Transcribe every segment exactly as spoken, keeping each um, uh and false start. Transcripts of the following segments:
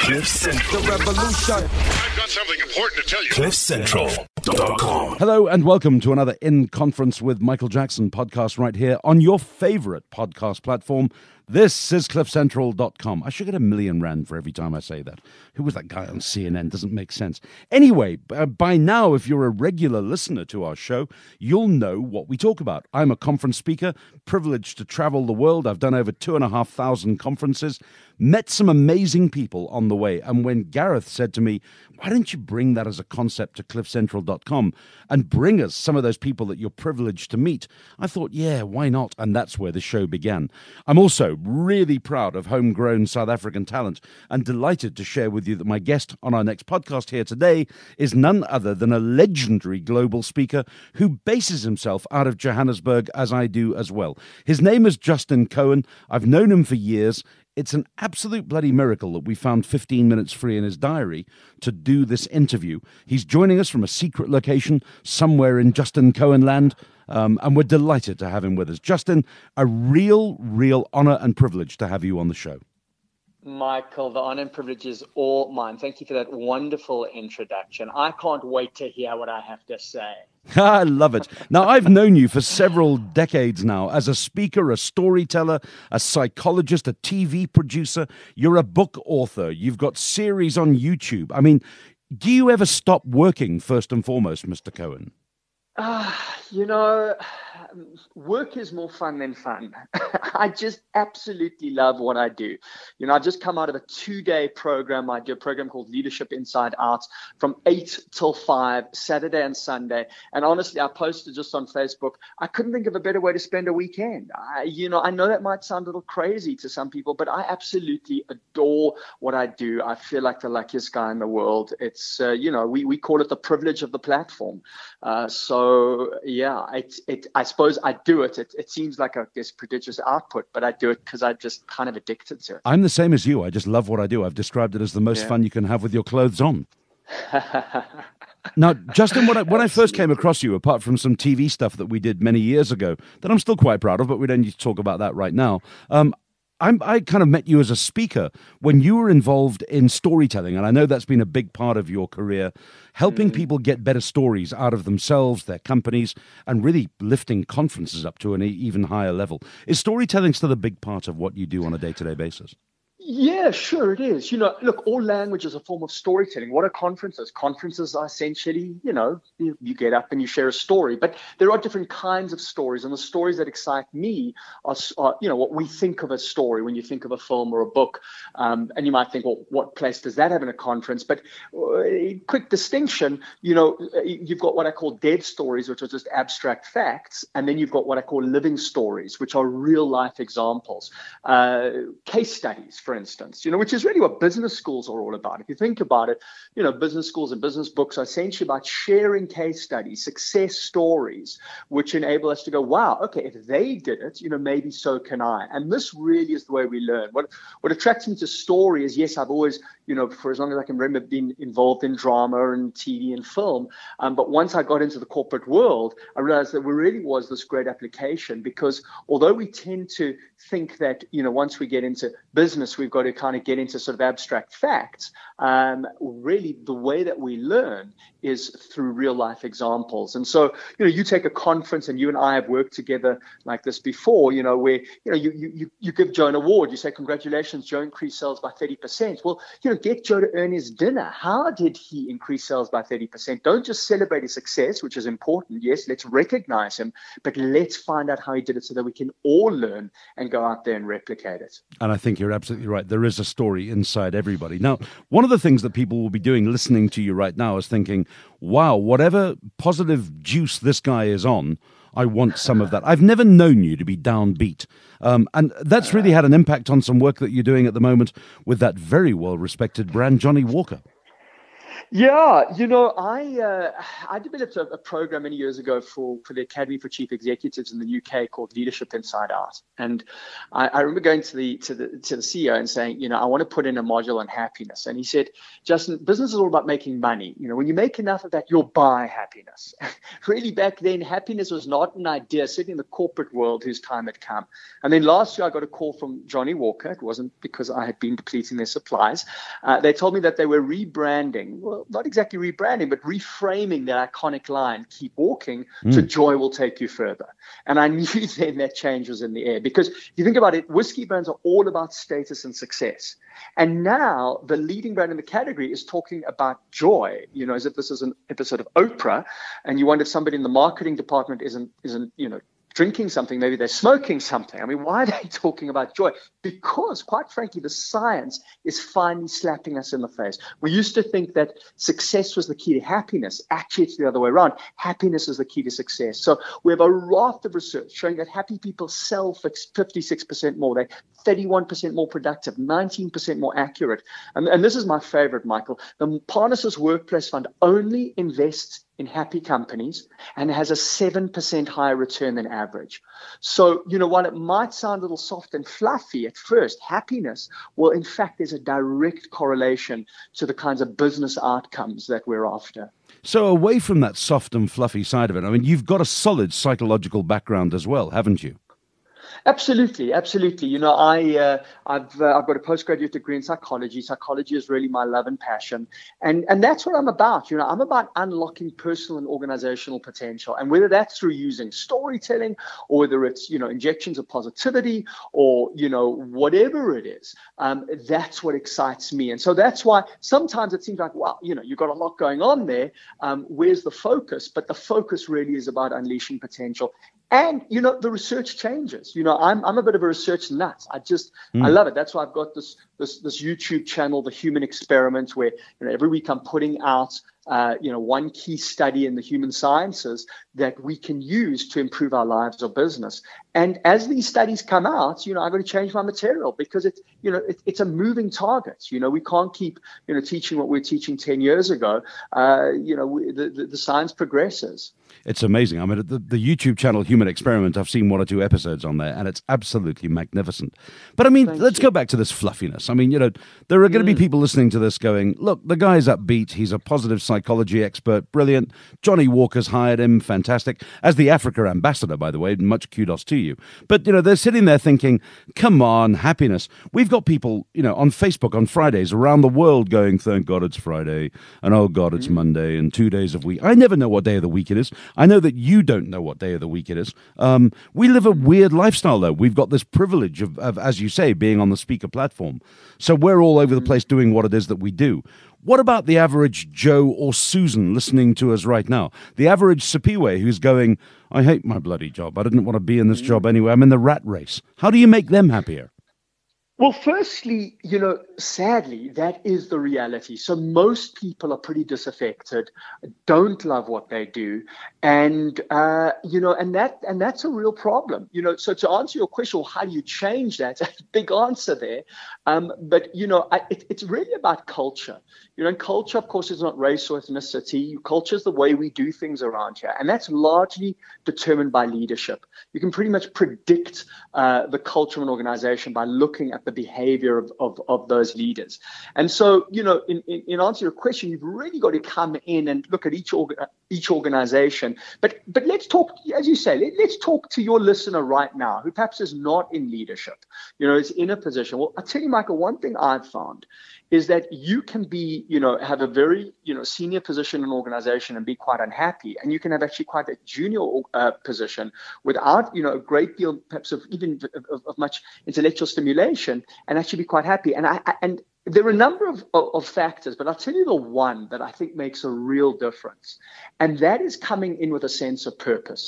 Cliff Central. The revolution. I've got something important to tell you. cliff central dot com. Hello and welcome to another In Conference with Michael Jackson podcast right here on your favorite podcast platform. This is cliff central dot com. I should get a million rand for every time I say that. Who was that guy on C N N? Doesn't make sense. Anyway, uh, by now, if you're a regular listener to our show, you'll know what we talk about. I'm a conference speaker, privileged to travel the world. I've done over two and a half thousand conferences, met some amazing people on the way. And when Gareth said to me, why don't you bring that as a concept to cliff central dot com and bring us some of those people that you're privileged to meet? I thought, yeah, why not? And that's where the show began. I'm also really proud of homegrown South African talent and delighted to share with you that my guest on our next podcast here today is none other than a legendary global speaker who bases himself out of Johannesburg, as I do as well. His name is Justin Cohen. I've known him for years. It's an absolute bloody miracle that we found fifteen minutes free in his diary to do this interview. He's joining us from a secret location somewhere in Justin Cohen land, um, and we're delighted to have him with us. Justin, a real, real honor and privilege to have you on the show. Michael, the honor and privilege is all mine. Thank you for that wonderful introduction. I can't wait to hear what I have to say. I love it. Now, I've known you for several decades now as a speaker, a storyteller, a psychologist, a T V producer. You're a book author. You've got series on YouTube. I mean, do you ever stop working, first and foremost, Mister Cohen? Uh, you know, work is more fun than fun. I just absolutely love what I do. You know, I just come out of a two-day program. I do a program called Leadership Inside Out from eight till five, Saturday and Sunday. And honestly, I posted just on Facebook, I couldn't think of a better way to spend a weekend. I, you know, I know that might sound a little crazy to some people, but I absolutely adore what I do. I feel like the luckiest guy in the world. It's, uh, you know, we, we call it the privilege of the platform. Uh, so, yeah, it, it, I suppose I do it. It, it seems like a this prodigious output, but I do it because I'm just kind of addicted to it. I'm the same as you. I just love what I do. I've described it as the most yeah. fun you can have with your clothes on. Now, Justin, when I, when I first came across you, apart from some T V stuff that we did many years ago, that I'm still quite proud of, but we don't need to talk about that right now, um, I'm, I kind of met you as a speaker when you were involved in storytelling, and I know that's been a big part of your career, helping mm. people get better stories out of themselves, their companies, and really lifting conferences up to an even higher level. Is storytelling still a big part of what you do on a day-to-day basis? Yeah, sure it is. You know, look, all language is a form of storytelling. What are conferences? Conferences are essentially, you know, you, you get up and you share a story. But there are different kinds of stories. And the stories that excite me are, are you know, what we think of as story when you think of a film or a book. Um, and you might think, well, what place does that have in a conference? But uh, quick distinction, you know, you've got what I call dead stories, which are just abstract facts. And then you've got what I call living stories, which are real life examples, uh, case studies, for instance, you know, which is really what business schools are all about. If you think about it, you know, business schools and business books are essentially about sharing case studies, success stories, which enable us to go, wow, okay, if they did it, you know, maybe so can I. And this really is the way we learn. What what attracts me to story is, yes, I've always, you know, for as long as I can remember, been involved in drama and T V and film. Um, but once I got into the corporate world, I realized that there really was this great application, because although we tend to think that, you know, once we get into business, we've got to kind of get into sort of abstract facts. Um, really, the way that we learn is through real life examples. And so, you know, you take a conference, and you and I have worked together like this before, you know, where, you know, you you you give Joe an award. You say, congratulations, Joe increased sales by thirty percent. Well, you know, get Joe to earn his dinner. How did he increase sales by thirty percent? Don't just celebrate his success, which is important. Yes, let's recognize him, but let's find out how he did it so that we can all learn and go out there and replicate it. And I think you're absolutely right. There is a story inside everybody. Now, one of the things that people will be doing listening to you right now is thinking, wow, whatever positive juice this guy is on, I want some of that. I've never known you to be downbeat. Um, and that's really had an impact on some work that you're doing at the moment with that very well-respected brand, Johnnie Walker. Yeah, you know, I uh, I developed a, a program many years ago for, for the Academy for Chief Executives in the U K called Leadership Inside Out, and I, I remember going to the to the to the C E O and saying, you know, I want to put in a module on happiness, and he said, Justin, business is all about making money. You know, when you make enough of that, you'll buy happiness. Really, back then, happiness was not an idea, certainly in the corporate world, whose time had come. And then last year, I got a call from Johnny Walker. It wasn't because I had been depleting their supplies. Uh, they told me that they were rebranding. Well, not exactly rebranding, but reframing that iconic line, keep walking, mm. to joy will take you further. And I knew then that change was in the air, because if you think about it, whiskey brands are all about status and success. And now the leading brand in the category is talking about joy, you know, as if this is an episode of Oprah, and you wonder if somebody in the marketing department isn't, isn't, you know, drinking something, maybe they're smoking something. I mean, why are they talking about joy? Because, quite frankly, the science is finally slapping us in the face. We used to think that success was the key to happiness. Actually, it's the other way around. Happiness is the key to success. So we have a raft of research showing that happy people sell for fifty-six percent more. They're thirty-one percent more productive, nineteen percent more accurate. And, and this is my favorite, Michael. The Parnassus Workplace Fund only invests in happy companies and has a seven percent higher return than average. So, you know, while it might sound a little soft and fluffy at first, happiness, well, in fact, there's a direct correlation to the kinds of business outcomes that we're after. So away from that soft and fluffy side of it, I mean, you've got a solid psychological background as well, haven't you? Absolutely, absolutely. You know, I, uh, I've, uh, I've got a postgraduate degree in psychology. Psychology is really my love and passion. And, and that's what I'm about. You know, I'm about unlocking personal and organizational potential. And whether that's through using storytelling, or whether it's, you know, injections of positivity, or, you know, whatever it is, um, that's what excites me. And so that's why sometimes it seems like, well, you know, you've got a lot going on there. Um, where's the focus? But the focus really is about unleashing potential. And, you know, the research changes. You know, I'm I'm a bit of a research nut. I just, mm. I love it. That's why I've got this this this YouTube channel, The Human Experiment, where, you know, every week I'm putting out, uh, you know, one key study in the human sciences that we can use to improve our lives or business. And as these studies come out, you know, I've got to change my material, because it's, you know, it, it's a moving target. You know, we can't keep, you know, teaching what we were teaching ten years ago. Uh, you know, we, the, the, the science progresses. It's amazing. I mean, the, the YouTube channel Human Experiment, I've seen one or two episodes on there, and it's absolutely magnificent. But I mean, Thank let's you. go back to this fluffiness. I mean, you know, there are going to mm. be people listening to this going, look, the guy's upbeat. He's a positive psychology expert. Brilliant. Johnny Walker's hired him. Fantastic. As the Africa ambassador, by the way, much kudos to you. But, you know, they're sitting there thinking, come on, happiness. We've got people, you know, on Facebook on Fridays around the world going, thank God it's Friday, and oh God, it's mm. Monday, and two days of week. I never know what day of the week it is. I know that you don't know what day of the week it is. Um, we live a weird lifestyle, though. We've got this privilege of, of, as you say, being on the speaker platform. So we're all over the place doing what it is that we do. What about the average Joe or Susan listening to us right now? The average Sipiwe who's going, I hate my bloody job. I didn't want to be in this job anyway. I'm in the rat race. How do you make them happier? Well, firstly, you know, sadly, that is the reality. So most people are pretty disaffected, don't love what they do. And, uh, you know, and that and that's a real problem. You know, so to answer your question, how do you change that? Big answer there. Um, but, you know, I, it, it's really about culture. You know, and culture, of course, is not race or ethnicity. Culture is the way we do things around here. And that's largely determined by leadership. You can pretty much predict uh, the culture of an organization by looking at the behavior of, of, of those leaders. And so, you know, in, in, in answer to your question, you've really got to come in and look at each orga, each organization. But but let's talk, as you say, let, let's talk to your listener right now who perhaps is not in leadership, you know, is in a position. Well, I'll tell you, Michael, one thing I've found is that you can be, you know, have a very, you know, senior position in an organization and be quite unhappy. And you can have actually quite a junior uh, position without, you know, a great deal, perhaps of even of, of much intellectual stimulation, and actually be quite happy. And I, I and there are a number of, of, of factors, but I'll tell you the one that I think makes a real difference. And that is coming in with a sense of purpose.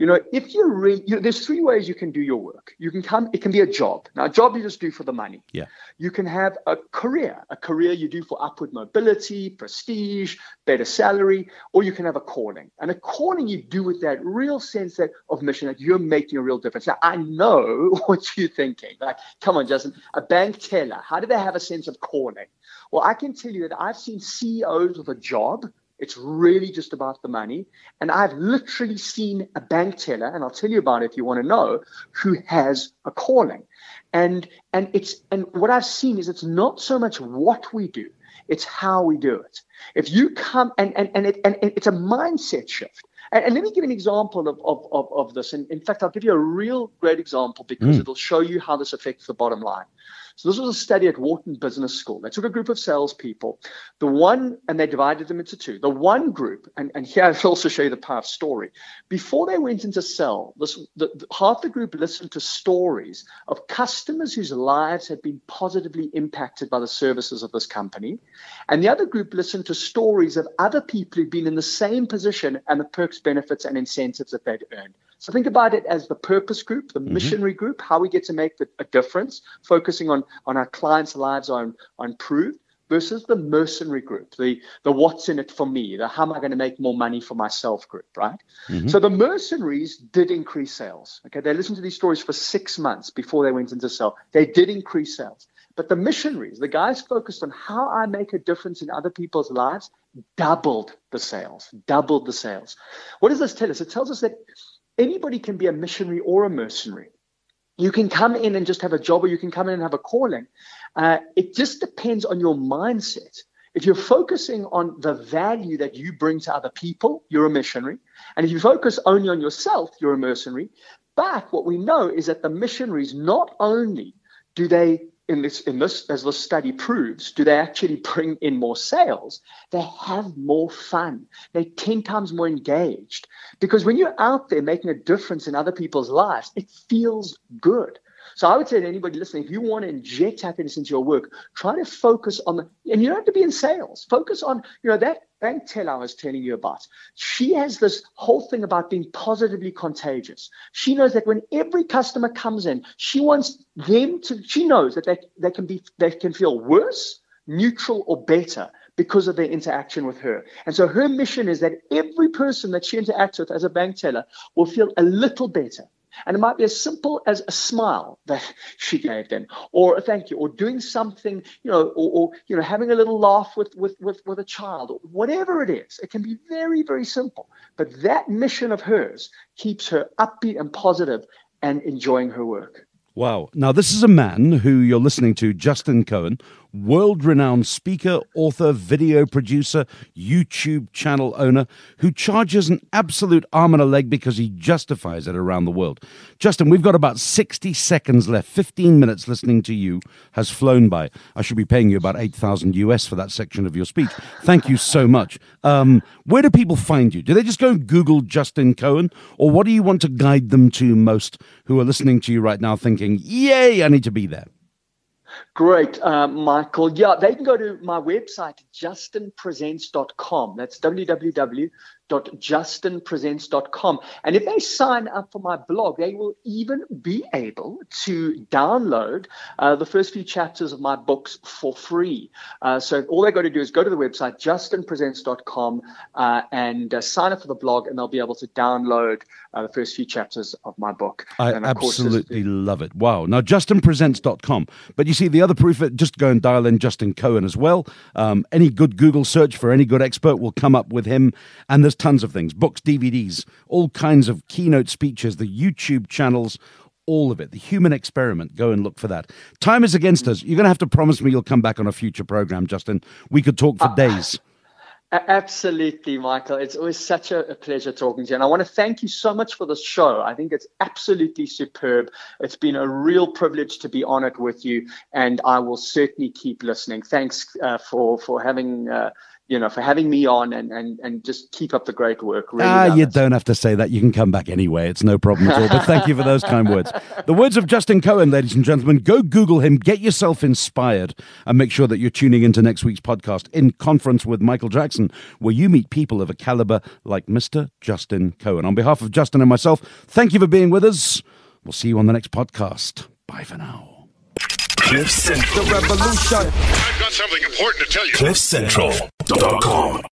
You know, if you're really, you know, there's three ways you can do your work. You can come, it can be a job. Now, a job you just do for the money. Yeah. You can have a career, a career you do for upward mobility, prestige, better salary, or you can have a calling. And a calling you do with that real sense that of mission, that you're making a real difference. Now, I know what you're thinking. Like, come on, Justin, a bank teller, how do they have a sense of calling? Well, I can tell you that I've seen C E Os with a job. It's really just about the money. And I've literally seen a bank teller, and I'll tell you about it if you want to know, who has a calling. And and it's and what I've seen is it's not so much what we do, it's how we do it. If you come and and and, it, and it's a mindset shift. And, and let me give an example of of of, of this. And in fact, I'll give you a real great example because mm. it'll show you how this affects the bottom line. So this was a study at Wharton Business School. They took a group of salespeople, the one, and they divided them into two. The one group, and, and here I'll also show you the power of story. Before they went into sell, this, the, the, half the group listened to stories of customers whose lives had been positively impacted by the services of this company. And the other group listened to stories of other people who'd been in the same position and the perks, benefits, and incentives that they'd earned. So think about it as the purpose group, the mm-hmm. missionary group, how we get to make the, a difference, focusing on, on our clients' lives are, are improved, versus the mercenary group, the, the what's in it for me, the how am I going to make more money for myself group, right? Mm-hmm. So the mercenaries did increase sales. Okay, they listened to these stories for six months before they went into sell. They did increase sales. But the missionaries, the guys focused on how I make a difference in other people's lives, doubled the sales, doubled the sales. What does this tell us? It tells us that anybody can be a missionary or a mercenary. You can come in and just have a job, or you can come in and have a calling. Uh, it just depends on your mindset. If you're focusing on the value that you bring to other people, you're a missionary. And if you focus only on yourself, you're a mercenary. But what we know is that the missionaries, not only do they, in this, in this, as this study proves, do they actually bring in more sales? They have more fun. They're ten times more engaged. Because when you're out there making a difference in other people's lives, it feels good. So I would say to anybody listening, if you want to inject happiness into your work, try to focus on the, and you don't have to be in sales. Focus on, you know, that bank teller I was telling you about. She has this whole thing about being positively contagious. She knows that when every customer comes in, she wants them to, she knows that they, they can be, they can feel worse, neutral, or better because of their interaction with her. And so her mission is that every person that she interacts with as a bank teller will feel a little better. And it might be as simple as a smile that she gave them, or a thank you, or doing something, you know, or, or you know, having a little laugh with, with, with, with a child, or whatever it is. It can be very, very simple. But that mission of hers keeps her upbeat and positive and enjoying her work. Wow. Now, this is a man who you're listening to, Justin Cohen, world-renowned speaker, author, video producer, YouTube channel owner, who charges an absolute arm and a leg because he justifies it around the world. Justin, we've got about sixty seconds left. fifteen minutes listening to you has flown by. I should be paying you about eight thousand U S for that section of your speech. Thank you so much. Um, where do people find you? Do they just go and Google Justin Cohen? Or what do you want to guide them to most who are listening to you right now thinking, yay, I need to be there? Great, uh, Michael. Yeah, they can go to my website, justin presents dot com. That's w w w dot justin presents dot com. And if they sign up for my blog, they will even be able to download uh, the first few chapters of my books for free. Uh, so all they got to do is go to the website, justin presents dot com, uh, and uh, sign up for the blog, and they'll be able to download uh, the first few chapters of my book. I and of absolutely course, love it. Wow. Now, justin presents dot com. But you see, the other proof, just go and dial in Justin Cohen as well. Um, any good Google search for any good expert will come up with him. And there's tons of things, books, D V Ds, all kinds of keynote speeches, the YouTube channels, all of it. The Human Experiment. Go and look for that. Time is against us. You're going to have to promise me you'll come back on a future program, Justin. We could talk for uh, days. Absolutely, Michael. It's always such a, a pleasure talking to you. And I want to thank you so much for this show. I think it's absolutely superb. It's been a real privilege to be on it with you, and I will certainly keep listening. Thanks uh, for, for having uh, you know, for having me on and, and, and just keep up the great work. Really ah, love you it. don't have to say that. You can come back anyway. It's no problem at all. But thank you for those kind words. The words of Justin Cohen, ladies and gentlemen. Go Google him. Get yourself inspired and make sure that you're tuning into next week's podcast, In Conference with Michael Jackson, where you meet people of a caliber like Mister Justin Cohen. On behalf of Justin and myself, thank you for being with us. We'll see you on the next podcast. Bye for now. Cliff Central. The revolution. I've got something important to tell you. cliff central dot com